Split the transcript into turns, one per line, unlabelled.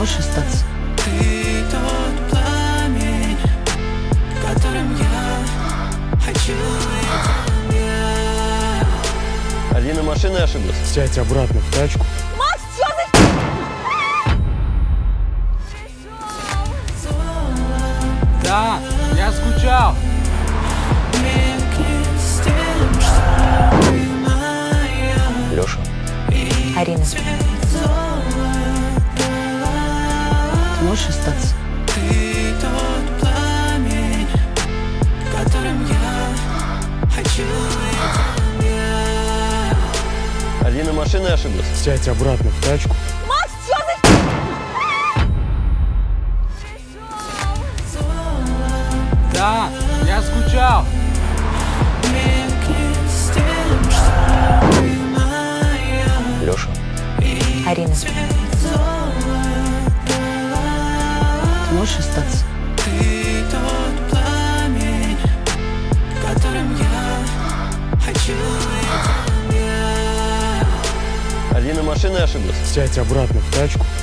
можешь остаться?
Ты тот пламень, которым я хочу быть я.
Алина машиной ошиблась?
Сядь обратно в тачку.
Макс, что за...
Да, я скучал.
Меркнет с тем, что ты моя.
Леша.
Арина, ты можешь остаться?
Ты тот пламень, которым я хочу быть я.
Алина машиной ошиблась?
Сядь обратно в тачку.
Макс, что за...
Да, я скучал.
Меркнет с тем, что ты моя.
Леша.
Арина, ты можешь остаться?
Ты тот пламень, которым я хочу быть я.
Алина машиной ошиблась?
Сядь обратно в тачку.